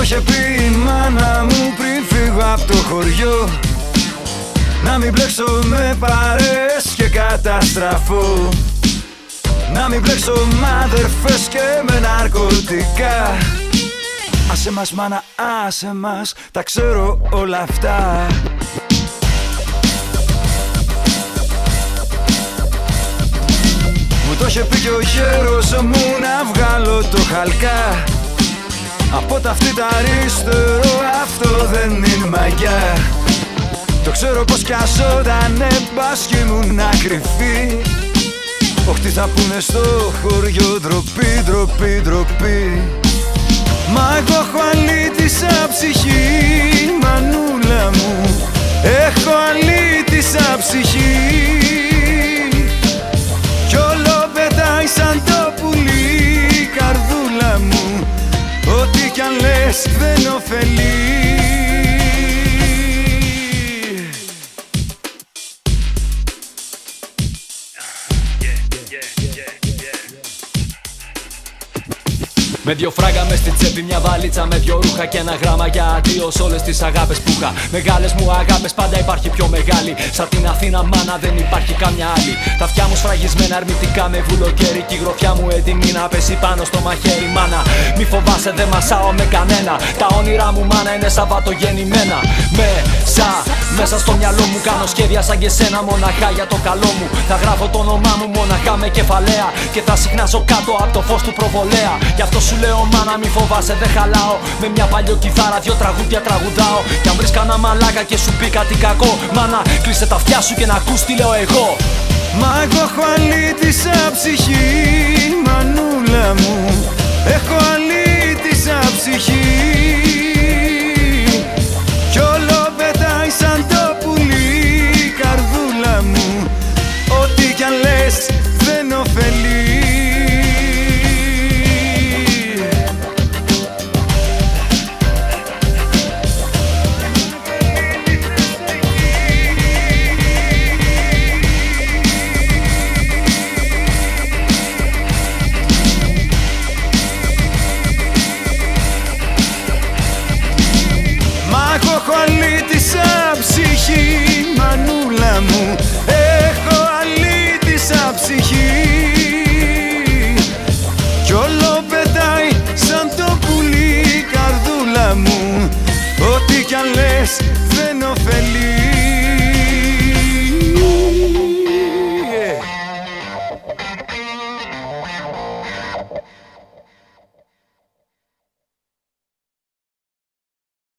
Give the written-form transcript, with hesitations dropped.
είχε πει η μάνα μου πριν φύγω από το χωριό, να μην μπλέξω με παρέες και καταστραφώ, να μην μπλέξω με αδερφές και με ναρκωτικά. Άσε μας μάνα, άσε μας, τα ξέρω όλα αυτά. Μου το είχε πει και ο γέρος μου να βγάλω το χαλκά. Από τα αυτή τα αριστερό, αυτό δεν είναι μαγιά. Το ξέρω πως κι αζότανε μπάσκι μου να κρυφεί. Όχι τι θα πούνε στο χωριό, ντροπή, ντροπή, ντροπή. Μα εγώ έχω αλήτησα ψυχή, μανούλα μου. Έχω αλήτησα ψυχή. Κι όλο πετάει σαν το πουλί, καρδούλα μου. Ό,τι κι αν λες δεν ωφελεί. Με δυο φράγκα μες στην τσέπη, μια βαλίτσα με δυο ρούχα και ένα γράμμα για αντίο σ' όλες τις αγάπες που είχα. Μεγάλες μου αγάπες, πάντα υπάρχει πιο μεγάλη. Σαν την Αθήνα μάνα δεν υπάρχει καμιά άλλη. Τα αυτιά μου σφραγισμένα αρνητικά με βουλοκαίρι. Κι η γροθιά μου έτοιμη να πέσει πάνω στο μαχαίρι. Μάνα, μη φοβάσαι δεν μασάω με κανένα. Τα όνειρά μου μάνα είναι σαββατογεννημένα. Μέσα στο μυαλό μου κάνω σχέδια σαν και σένα, μοναχά για το καλό μου. Θα γράφω το όνομά μου μοναχά με κεφαλαία. Και θα συχνάζω κάτω από το φως του προβολέα. Γι' αυτό σου λέω μάνα μη φοβάσαι δεν χαλάω. Με μια παλιό κιθάρα δυο τραγούδια τραγουδάω. Κι αν βρεις κανένα μαλάκα και σου πει κάτι κακό, μάνα κλείσε τα αυτιά σου και να ακούς τι λέω εγώ. Μα εγώ έχω αλήτησα ψυχή, μανούλα μου. Έχω αλήτησα ψυχή. Κι όλο πετάει σαν το πουλί, καρδούλα μου. Ό,τι κι αν λες δεν ωφελεί. Έχω αλήτησα ψυχή, μανούλα μου. Έχω αλήτησα ψυχή. Κι όλο πετάει σαν το πουλί, καρδούλα μου. Ό,τι κι αν λες